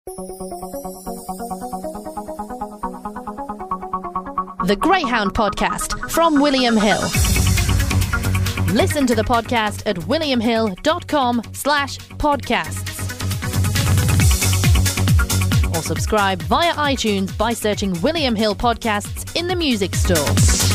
The Greyhound Podcast from William Hill. Listen to the podcast at williamhill.com/podcasts. Or subscribe via iTunes by searching William Hill Podcasts in the music store.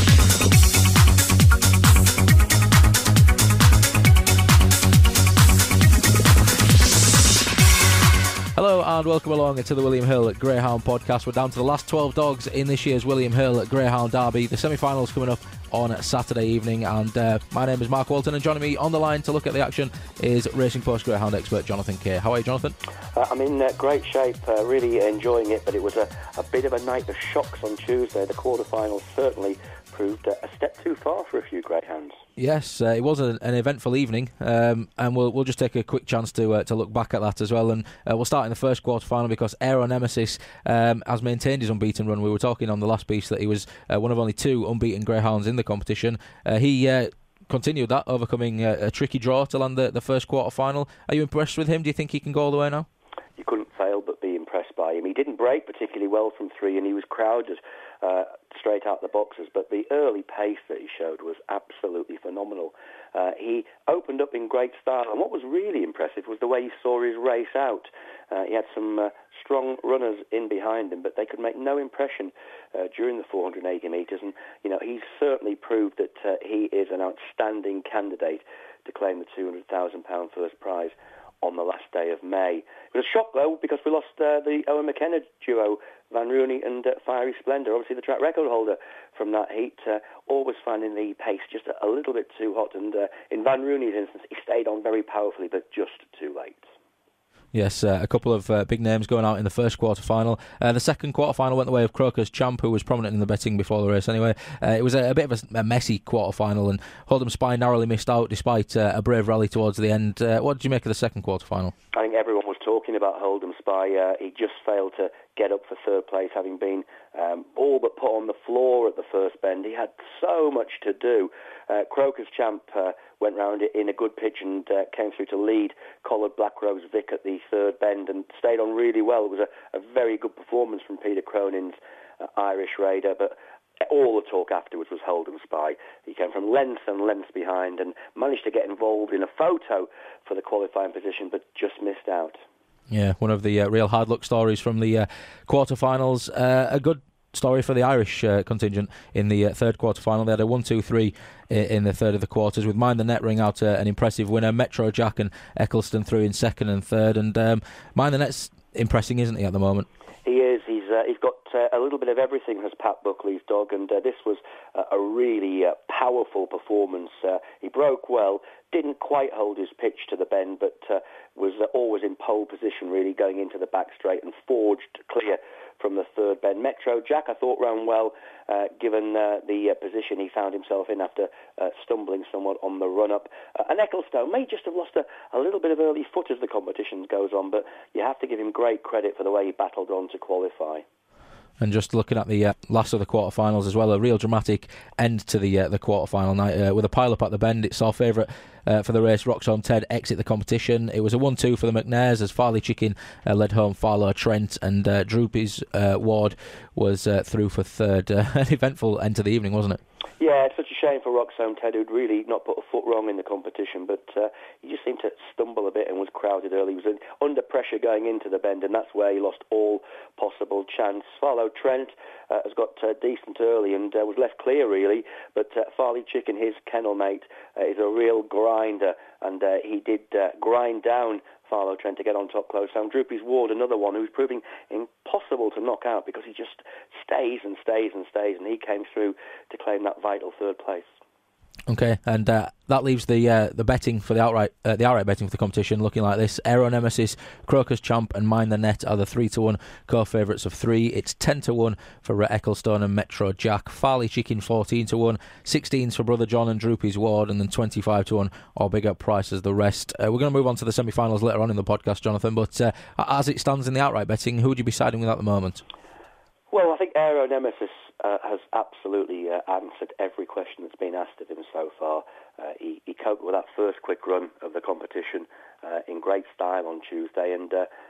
Hello and welcome along to the William Hill Greyhound Podcast. We're down to the last 12 dogs in this year's William Hill Greyhound Derby. The semi-finals coming up on Saturday evening, and my name is Mark Walton, and joining me on the line to look at the action is Racing Post Greyhound expert Jonathan Kay. How are you, Jonathan? I'm in great shape, really enjoying it, but it was a bit of a night of shocks on Tuesday. The quarterfinals certainly proved a step too far for a few greyhounds. Yes, it was an eventful evening, and we'll just take a quick chance to look back at that as well. And we'll start in the first quarter-final because Aero Nemesis has maintained his unbeaten run. We were talking on the last piece that he was one of only two unbeaten greyhounds in the competition. He continued that, overcoming a tricky draw to land the first quarter-final. Are you impressed with him? Do you think he can go all the way now? You couldn't fail but be impressed by him. He didn't break particularly well from three, and he was crowded straight out the boxes, but the early pace that he showed was absolutely phenomenal. He opened up in great style, and what was really impressive was the way he saw his race out. He had some strong runners in behind him, but they could make no impression during the 480 metres, and he's certainly proved that he is an outstanding candidate to claim the £200,000 first prize on the last day of May. It was a shock, though, because we lost the Owen McKenna duo, Van Rooney and Fiery Splendour, obviously the track record holder from that heat, always finding the pace just a little bit too hot, and in Van Rooney's instance, he stayed on very powerfully, but just too late. Yes, a couple of big names going out in the first quarter-final. The second quarter-final went the way of Crocus Champ, who was prominent in the betting before the race anyway. It was a bit of a messy quarter-final, and Hold'em Spy narrowly missed out despite a brave rally towards the end. What did you make of the second quarter-final? I think everyone was talking about Hold'em Spy. He just failed to get up for third place, having been all but put on the floor at the first bend. He had so much to do. Crocus Champ went round it in a good pitch and came through to lead Collared Black Rose Vic at the third bend and stayed on really well. It was a very good performance from Peter Cronin's Irish Raider, but all the talk afterwards was Hold'em Spy. He came from lengths and lengths behind and managed to get involved in a photo for the qualifying position, but just missed out. Yeah, one of the real hard luck stories from the quarterfinals. A good story for the Irish contingent in the third quarterfinal. They had a 1-2-3 in the third of the quarters, with Mind the Net ring out an impressive winner. Metro Jack and Eccleston through in second and third, and Mind the Net's impressing, isn't he, at the moment? He is. He's got a little bit of everything, has Pat Buckley's dog, and this was a really powerful performance. He broke well, didn't quite hold his pitch to the bend, but was always in pole position, really, going into the back straight and forged clear from the third bend. Metro Jack, I thought, ran well, given the position he found himself in after stumbling somewhat on the run-up. And Ecclestone may just have lost a little bit of early foot as the competition goes on, but you have to give him great credit for the way he battled on to qualify. And just looking at the last of the quarterfinals as well, a real dramatic end to the quarterfinal night with a pile-up at the bend. It saw favourite for the race, Roxholm Ted, exit the competition. It was a 1-2 for the McNairs as Farley Chicken led home Farlow Trent, and Droopy's Ward was through for third. An eventful end to the evening, wasn't it? Yeah, it's such a shame for Roxholm Ted, who'd really not put a foot wrong in the competition, but he just seemed to stumble a bit and was crowded early. He was under pressure going into the bend, and that's where he lost all possible chance. Farlow Trent has got decent early and was left clear, really, but Farley Chicken, his kennel mate, is a real grinder, and he did grind down Farlow Trent to get on top close. And Droopy's Ward, another one who's proving impossible to knock out because he just stays and stays and stays, and he came through to claim that vital third place. Okay, and that leaves the betting for the outright betting for the competition looking like this. Aero Nemesis, Crocus Champ and Mind the Net are the 3-1 co-favourites of 3. It's 10-1 for Ecclestone and Metro Jack. Farley Chicken 14-1, 16s for Brother John and Droopy's Ward, and then 25-1 or bigger prices the rest. We're going to move on to the semi-finals later on in the podcast, Jonathan, but as it stands in the outright betting, who would you be siding with at the moment? Well, I think Aero Nemesis has absolutely answered every question that's been asked of him so far. He coped with that first quick run of the competition in great style on Tuesday, and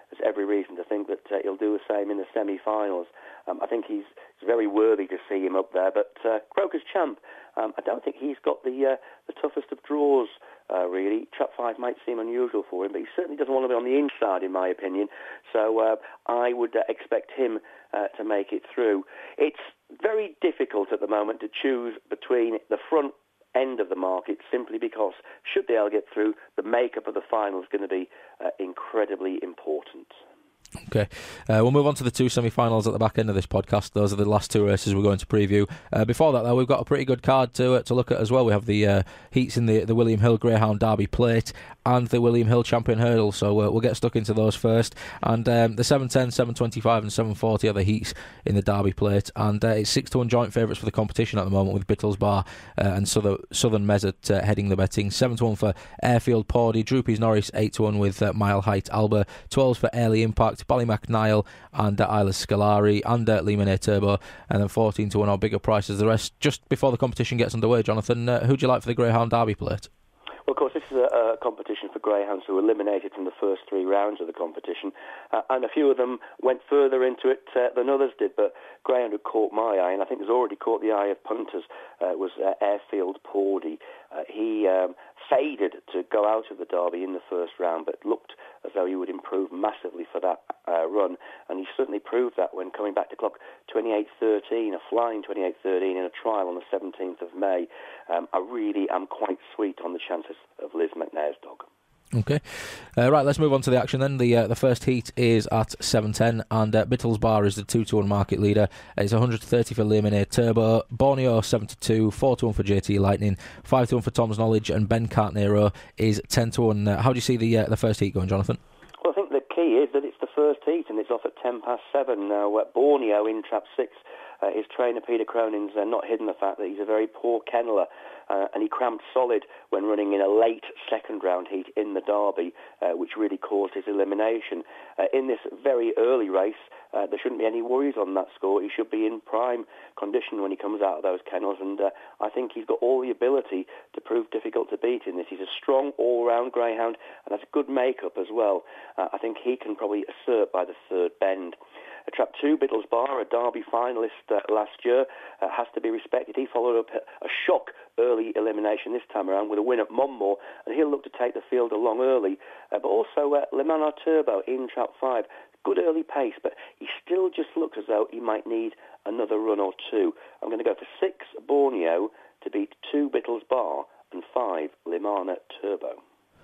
there's every reason to think that he'll do the same in the semi-finals. I think he's very worthy to see him up there. But Croker's Champ, I don't think he's got the toughest of draws, really. Trap 5 might seem unusual for him, but he certainly doesn't want to be on the inside, in my opinion. So I would expect him to make it through. It's very difficult at the moment to choose between the front end of the market, simply because should the Ale get through, the makeup of the final is going to be incredibly important. Okay, we'll move on to the two semi-finals at the back end of this podcast. Those are the last two races we're going to preview. Before that, though, we've got a pretty good card to look at as well. We have the heats in the William Hill Greyhound Derby Plate and the William Hill Champion Hurdle, so we'll get stuck into those first. And the 710, 725 and 740 are the heats in the Derby Plate, and it's 6-1 joint favourites for the competition at the moment, with Bittlesbar and Southern Mesett heading the betting. 7-1 for Airfield Pawdy, Droopy's Norris 8-1 with Mile Height Alba, 12s for Early Impact, Ballymac Nile and Isla Scolari and Lemonade Turbo, and then 14-1 or bigger prices. The rest just before the competition gets underway. Jonathan, who do you like for the Greyhound Derby Plate? Well, of course, this is a competition for greyhounds who were eliminated from the first 3 rounds of the competition, and a few of them went further into it than others did, but greyhound who caught my eye, and I think has already caught the eye of punters, was Airfield Pawdy. He faded to go out of the Derby in the first round, but looked as though he would improve massively for that run, and he certainly proved that when coming back to clock 28.13, a flying 28.13 in a trial on the 17th of May. I really am quite sweet on the chances of Liz McNair's dog. Okay, right, let's move on to the action then. The first heat is at 7:10, and Bittlesbar is the 2-1 market leader. It's 130 for Lemonade Turbo, Borneo 7-2, 4-1 for JT Lightning, 5-1 for Tom's Knowledge, and Ben Cartnero is 10-1. How do you see the first heat going, Jonathan? Well, I think the key is that it's the first heat and it's off at 7:10 now. Borneo in trap 6. His trainer Peter Cronin's not hidden the fact that he's a very poor kenneler, and he cramped solid when running in a late second round heat in the Derby, which really caused his elimination. In this very early race, there shouldn't be any worries on that score. He should be in prime condition when he comes out of those kennels, and I think he's got all the ability to prove difficult to beat in this. He's a strong all-round greyhound and has good makeup as well. I think he can probably assert by the third bend. Trap 2, Bittlesbar, a Derby finalist last year, has to be respected. He followed up a shock early elimination this time around with a win at Monmore, and he'll look to take the field along early. But also Lemonade Turbo in Trap 5. Good early pace, but he still just looks as though he might need another run or two. I'm going to go for 6 Borneo to beat 2 Bittlesbar and 5 Lemonade Turbo.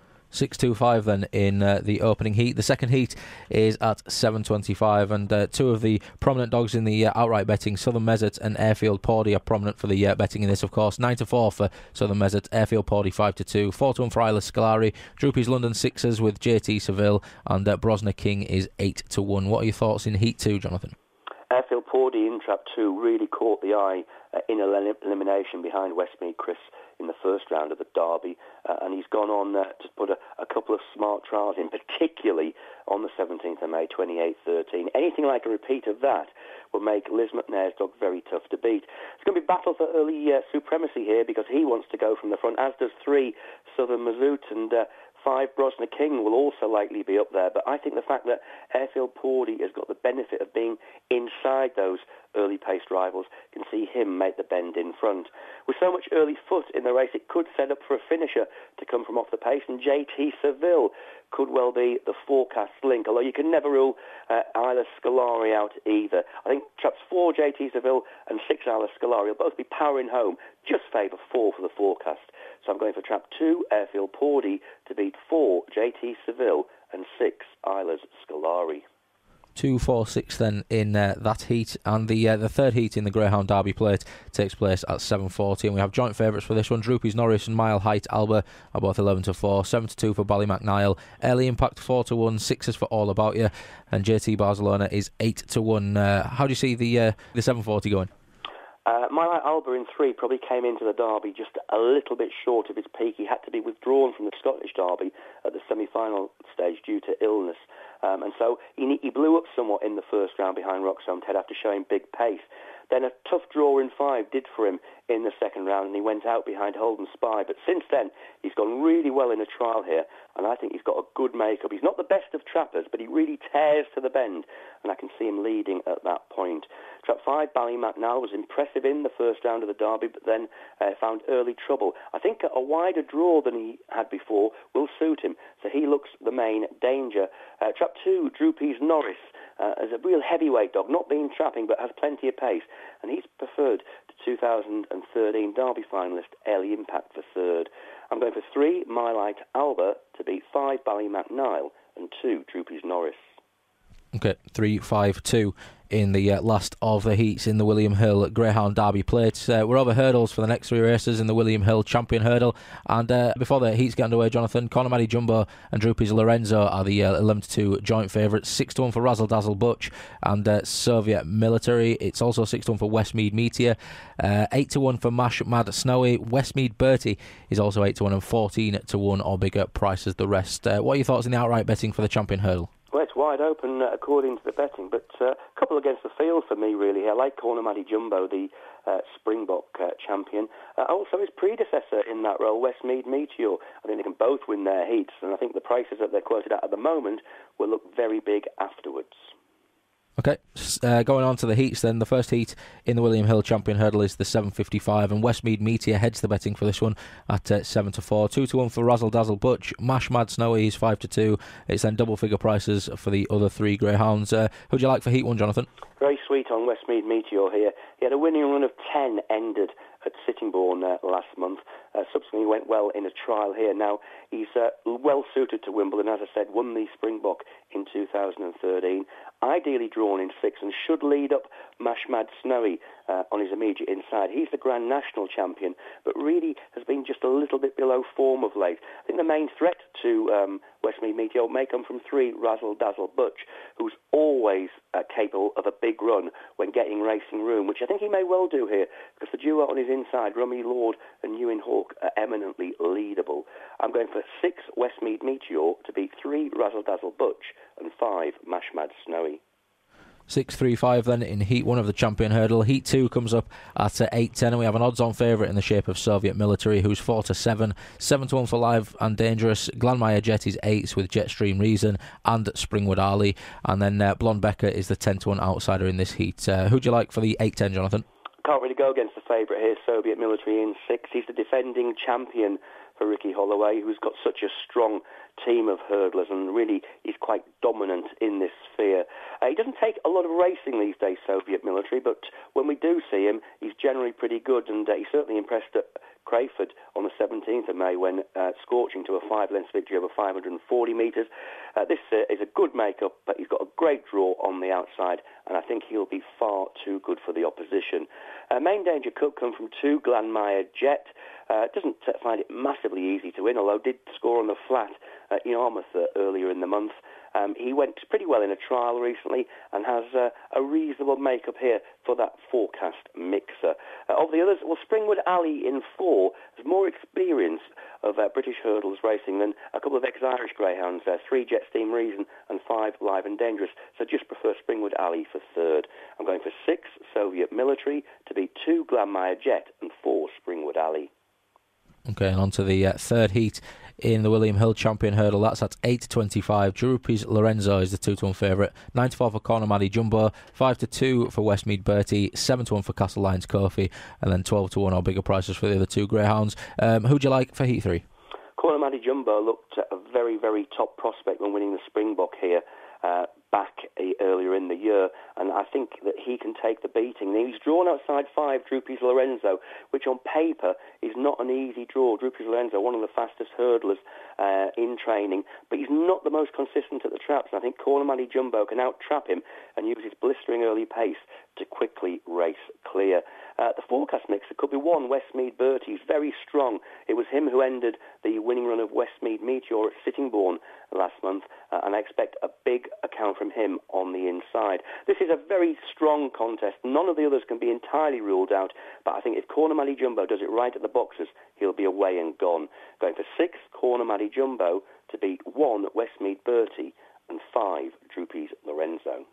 6-2-5 then in the opening heat. The second heat is at 7:25, and two of the prominent dogs in the outright betting, Southern Mesett and Airfield Pawdy, are prominent for the betting in this, of course. 9-4 for Southern Mesett, Airfield Pawdy 5-2, 4-1 for Isla Scolari, Droopy's London 6s with JT Seville, and Brosna King is 8-1. What are your thoughts in heat 2, Jonathan? Airfield Pawdy in trap 2 really caught the eye in elimination behind Westmead Chris in the first round of the Derby, and he's gone on to put a couple of smart trials in, particularly on the 17th of May, 28.13. Anything like a repeat of that will make Liz McNair's dog very tough to beat. It's going to be battle for early supremacy here, because he wants to go from the front, as does 3 Southern Mazout, and 5 Brosna King will also likely be up there. But I think the fact that Airfield Pawdy has got the benefit of being inside those early-paced rivals can see him make the bend in front. With so much early foot in the race, it could set up for a finisher to come from off the pace, and JT Seville could well be the forecast link, although you can never rule Isla Scolari out either. I think traps 4 JT Seville and 6 Isla Scolari will both be powering home, just favour 4 for the forecast. So I'm going for trap 2, Airfield Pawdy, to beat 4 JT Seville and 6 Isla Scolari. 2, 4, 6 then in that heat, and the third heat in the Greyhound Derby Plate takes place at 7:40, and we have joint favourites for this one. Droopy's Norris and Mile Height Alba are both 11-4, 7-2 for Ballymac Nile, Early Impact 4-1, 6s for All About You, and JT Barcelona is 8-1. How do you see the 7:40 going? My Light Alba in 3 probably came into the Derby just a little bit short of his peak. He had to be withdrawn from the Scottish Derby at the semi-final stage due to illness. And so he blew up somewhat in the first round behind Roxholm Ted after showing big pace. Then a tough draw in 5 did for him in the second round, and he went out behind Holden Spy. But since then, he's gone really well in a trial here, and I think he's got a good makeup. He's not the best of trappers, but he really tears to the bend, and I can see him leading at that point. Trap 5, Ballymacnal, was impressive in the first round of the Derby, but then found early trouble. I think a wider draw than he had before will suit him, so he looks the main danger. Trap 2, Droopy's Norris, as a real heavyweight dog, not being trapping, but has plenty of pace, and he's preferred to 2013 Derby finalist Ellie Impact for third. I'm going for 3, My Light Alba, to beat 5, Ballymacnal, and 2, Droopy's Norris. Okay, 3-5-2 in the last of the heats in the William Hill Greyhound Derby Plate. We're over hurdles for the next 3 races in the William Hill Champion Hurdle. And before the heats get underway, Jonathan, Cornamadi Jumbo and Droopy's Lorenzo are the 11-2 joint favourites. 6-1 for Razzle Dazzle Butch and Soviet Military. It's also 6-1 for Westmead Meteor. 8-1 for Mash Mad Snowy. Westmead Bertie is also 8-1 and 14-1 or bigger price as the rest. What are your thoughts in the outright betting for the Champion Hurdle? Well, it's wide open according to the betting, but a couple against the field for me, really. I like Cornamadi Jumbo, the Springbok champion. Also his predecessor in that role, Westmead Meteor. I think they can both win their heats, and I think the prices that they're quoted at the moment will look very big afterwards. Okay, going on to the heats then. The first heat in the William Hill Champion Hurdle is the 7.55, and Westmead Meteor heads the betting for this one at 7-4. 2-1 for Razzle Dazzle Butch. Mash Mad Snowy is 5-2. It's then double figure prices for the other 3 greyhounds. Who'd you like for heat 1, Jonathan? Very sweet on Westmead Meteor here. He had a winning run of 10 ended at Sittingbourne last month. Subsequently went well in a trial here. Now, he's well suited to Wimbledon. As I said, won the Springbok in 2013. Ideally drawn in 6 and should lead up Mash Mad Snowy on his immediate inside. He's the Grand National champion, but really has been just a little bit below form of late. I think the main threat to Westmead Meteor may come from 3, Razzle Dazzle Butch, who's always capable of a big run when getting racing room, which I think he may well do here, because the duo on his inside, Rummy Lord and Ewan Hawke, are eminently leadable. I'm going for 6, Westmead Meteor, to beat 3, Razzle Dazzle Butch, and 5, Mash Mad Snowy. 6-3-5 then in Heat 1 of the Champion Hurdle. Heat 2 comes up at 8-10, and we have an odds-on favourite in the shape of Soviet Military, who's 4-7. 7-1 for Live and Dangerous. Glanmire Jet is 8s with Jetstream Reason and Springwood Ali. And then Blonde Becca is the 10-1 outsider in this heat. Who'd you like for the 8-10, Jonathan? Can't really go against the favourite here, Soviet Military in 6. He's the defending champion for Ricky Holloway, who's got such a strong team of hurdlers, and really is quite dominant in this sphere. He doesn't take a lot of racing these days, Soviet Military, but when we do see him, he's generally pretty good, and he certainly impressed at Crayford on the 17th of May when scorching to a 5-length victory over 540 metres. This is a good make-up, but he's got a great draw on the outside, and I think he'll be far too good for the opposition. Main danger could come from 2, Glanmire Jet. Doesn't find it massively easy to win, although did score on the flat at Yarmouth earlier in the month. He went pretty well in a trial recently and has a reasonable make-up here for that forecast mixer. Of the others, well, Springwood Ali in 4 has more experience of British hurdles racing than a couple of ex-Irish greyhounds, 3 Jetstream Reason and 5 Live and Dangerous, so just prefer Springwood Ali for third. I'm going for 6 Soviet Military to beat 2 Glanmire Jet and 4 Springwood Ali. Okay, and on to the third heat in the William Hill Champion Hurdle. That's at 8.25. Droopy's Lorenzo is the 2-1 favourite. 9-4 for Cornamadi Jumbo. 5-2 for Westmead Bertie. 7-1 for Castle Lyons Kofi. And then 12-1 or bigger prices for the other 2 greyhounds. Who'd you like for Heat 3? Cornamadi Jumbo looked a very, very top prospect when winning the Springbok here back earlier in the year, and I think that he can take the beating. He's drawn outside 5, Droopy's Lorenzo, which on paper is not an easy draw. Droopy's Lorenzo, one of the fastest hurdlers in training, but he's not the most consistent at the traps, and I think Cornamadi Jumbo can out-trap him and use his blistering early pace to quickly race clear. The forecast mixer could be 1, Westmead Bertie. He's very strong. It was him who ended the winning run of Westmead Meteor at Sittingbourne last month, and I expect a big account for from him on the inside. This is a very strong contest. None of the others can be entirely ruled out, but I think if Corner Mally Jumbo does it right at the boxes, he'll be away and gone. Going for 6, Corner Mally Jumbo, to beat 1, Westmead Bertie, and 5, Droopy's Lorenzo.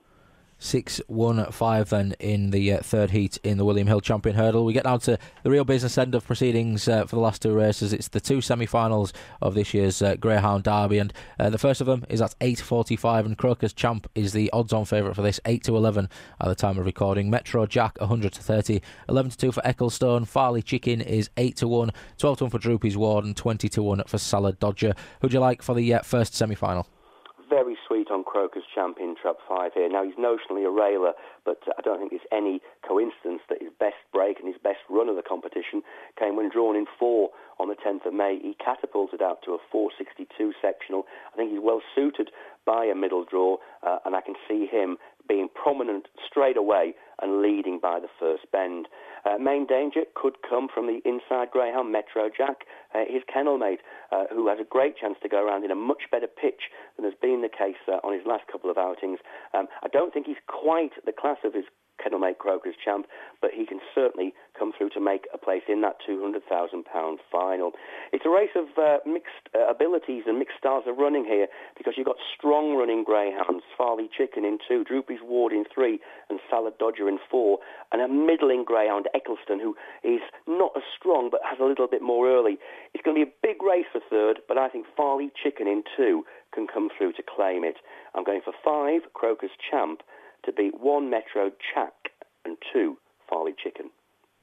6-1-5 then in the third heat in the William Hill Champion Hurdle. We get down to the real business end of proceedings for the last two races. It's the two semi-finals of this year's Greyhound Derby, and the first of them is at 8.45, and Croker's Champ is the odds-on favourite for this, 8-11 at the time of recording. Metro Jack 100-30, 11-2 for Ecclestone. Farley Chicken is 8-1, 12-1 for Droopy's Ward, and 20-1 for Salad Dodger. Who'd you like for the first semi-final? Very sweet on Croker's Champ in Trap 5 here. Now, he's notionally a railer, but I don't think it's any coincidence that his best break and his best run of the competition came when drawn in 4 on the 10th of May. He catapulted out to a 4.62 sectional. I think he's well suited by a middle draw, and I can see him being prominent straight away and leading by the first bend. Main danger could come from the inside greyhound Metro Jack, his kennel mate, who has a great chance to go around in a much better pitch than has been the case on his last couple of outings. I don't think he's quite the class of his kennelmate Croker's Champ, but he can certainly come through to make a place in that £200,000 final. It's a race of mixed abilities and mixed styles of running here, because you've got strong running greyhounds, Farley Chicken in 2, Droopy's Ward in 3, and Salad Dodger in 4, and a middling greyhound, Ecclestone, who is not as strong but has a little bit more early. It's going to be a big race for third, but I think Farley Chicken in 2 can come through to claim it. I'm going for 5, Croker's Champ, to beat 1, Metro Jack, and 2, Farley Chicken.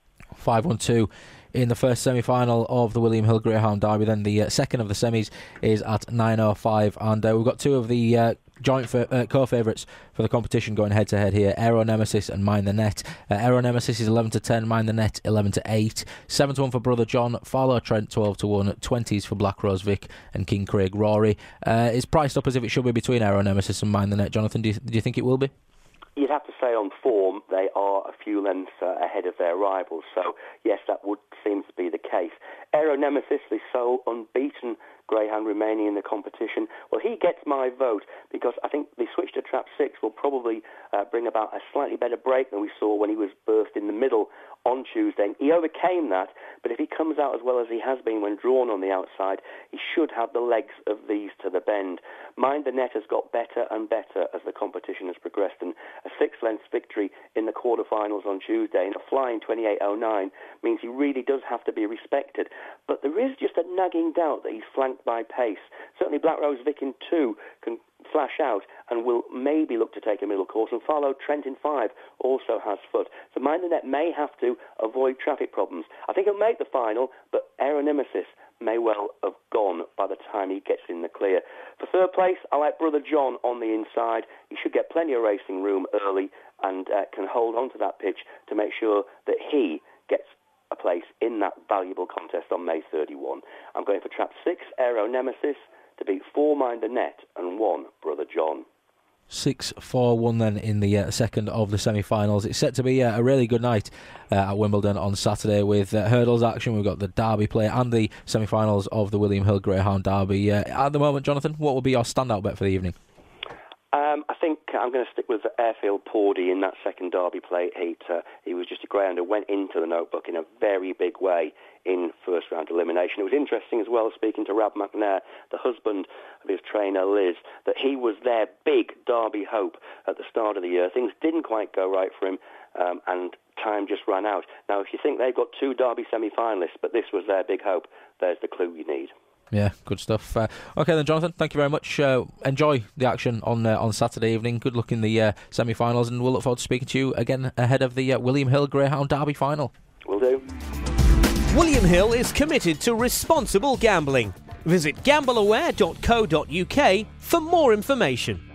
5-1-2 in the first semi-final of the William Hill Greyhound Derby. Then the second of the semis is at 9.05, and we've got two of the joint co-favourites for the competition going head-to-head here, Aero Nemesis and Mind the Net. Aero Nemesis is 11-10, Mind the Net 11-8, 7-1 for Brother John, Farlow Trent 12-1, 20s for Black Rose Vic and King Craig Rory. It's priced up as if it should be between Aero Nemesis and Mind the Net. Jonathan, do you think it will be? You'd have to say on form they are a few lengths ahead of their rivals, so yes, that would seem to be the case. Aero Nemesis, the sole unbeaten greyhound remaining in the competition, well, he gets my vote because I think the switch to Trap 6 will probably bring about a slightly better break than we saw when he was berthed in the middle on Tuesday. He overcame that, but if he comes out as well as he has been when drawn on the outside, he should have the legs of these to the bend. Mind the Net has got better and better as the competition has progressed, and a 6-length victory in the quarterfinals on Tuesday in a flying 28.09 means he really does have to be respected. But there is just a nagging doubt that he's flanked by pace. Certainly Black Rose Vic in 2 can flash out and will maybe look to take a middle course, and Farlow Trent in 5 also has foot. So Mind the Net may have to avoid traffic problems. I think he'll make the final, but Aero Nemesis may well have gone by the time he gets in the clear. For third place, I like Brother John on the inside. He should get plenty of racing room early and can hold on to that pitch to make sure that he gets a place in that valuable contest on May 31. I'm going for Trap 6, Aero Nemesis, to beat 4, Mind the Net, and 1, Brother John. 6-4-1 then in the second of the semi-finals. It's set to be a really good night at Wimbledon on Saturday with hurdles action. We've got the Derby play and the semi-finals of the William Hill Greyhound Derby. At the moment, Jonathan, what would be your standout bet for the evening? I think I'm going to stick with Airfield Pawdy in that second Derby play heat. He was just a greyhound who went into the notebook in a very big way in first round elimination. It was interesting as well, speaking to Rab McNair, the husband of his trainer Liz, that he was their big Derby hope at the start of the year. Things didn't quite go right for him, and time just ran out. Now, if you think they've got 2 Derby semi-finalists, but this was their big hope, there's the clue you need. Yeah, good stuff. Okay then, Jonathan, thank you very much. Enjoy the action on Saturday evening. Good luck in the semi-finals, and we'll look forward to speaking to you again ahead of the William Hill Greyhound Derby final. Will do. William Hill is committed to responsible gambling. Visit gambleaware.co.uk for more information.